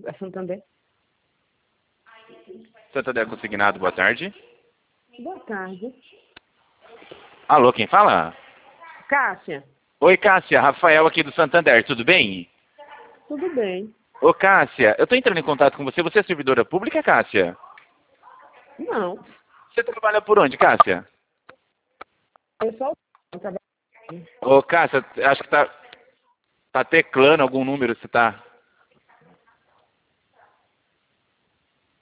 É Santander. Santander Consignado, boa tarde. Boa tarde. Alô, quem fala? Cássia, Oi, Cássia, Rafael aqui do Santander, tudo bem? tudo bem? Ô, Cássia, eu tô entrando em contato com você. Você é servidora pública, Cássia? Não, Você trabalha por onde, Cássia? eu só... Ô, Cássia, acho que tá teclando algum número, você tá...